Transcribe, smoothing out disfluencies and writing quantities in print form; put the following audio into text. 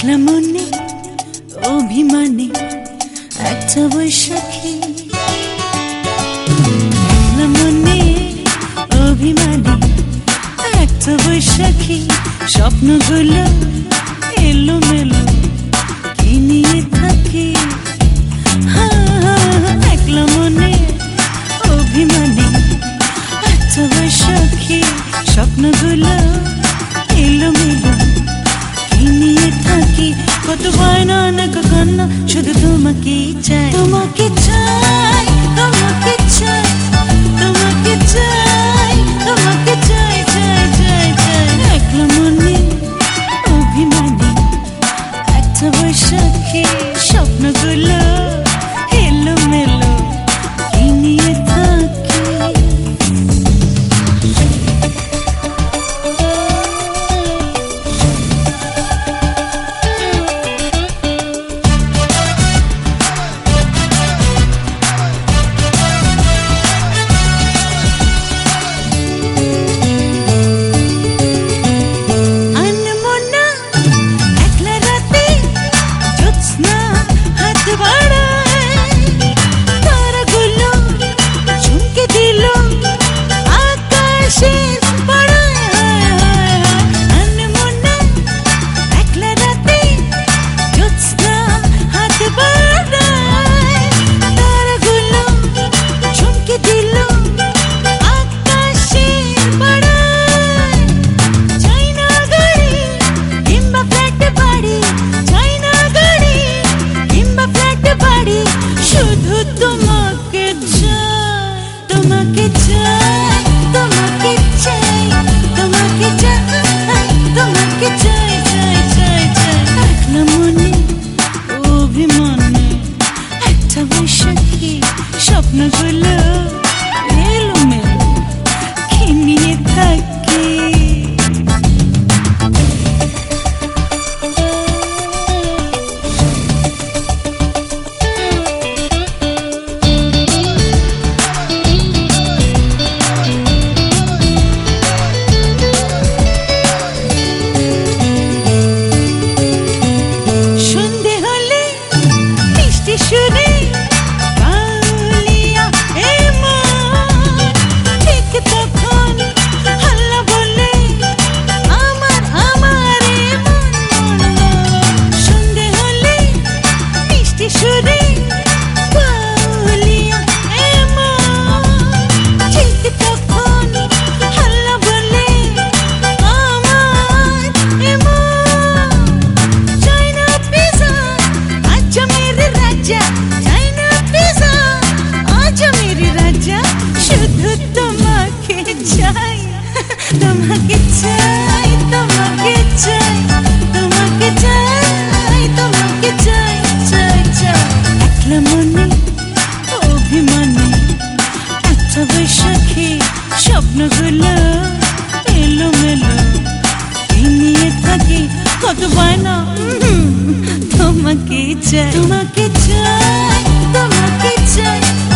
একলা মনে অভিমানে একটা বৈশাখী, একলা মনে অভিমানে একটা বৈশাখী, স্বপ্নগুলো এলো মেলো কি নিয়ে থাকি। একলা মনে অভিমানে একটা বৈশাখী, স্বপ্নগুলো এলো মেলো কি নিয়ে থাকি। কত বায়না অনেক কান্না, শুধু তোমাকেই চাই, তোমাকে চাই, তোমাকে চাই, তোমাকে চাই, তোমাকে চাই, চাই, চাই, চাই। একলা মনে অভিমানে একটা বৈশাখী, স্বপ্নগুলো এলো মেলো কি নিয়ে থাকি। তোমাকে চাই, তোমাকে চাই, তোমাকে চাই, তোমাকে চাই, চাই, চাই, চাই। একলা মনে অভিমানে একটা বৈশাখী, স্বপ্নগুলো এলো মেলো কি নিয়ে থাকি। তোমাকে চাই, তোমাকে চাই, তোমাকে চাই, তোমাকে চাই, চাই, চাই। একলা মনে অভিমানে একটা বৈশাখী, স্বপ্নগুলো এলো মেলো কি নিয়ে থাকি। কত বায়না তোমাকে চাই, তোমাকে চাই, তোমাকে চাই।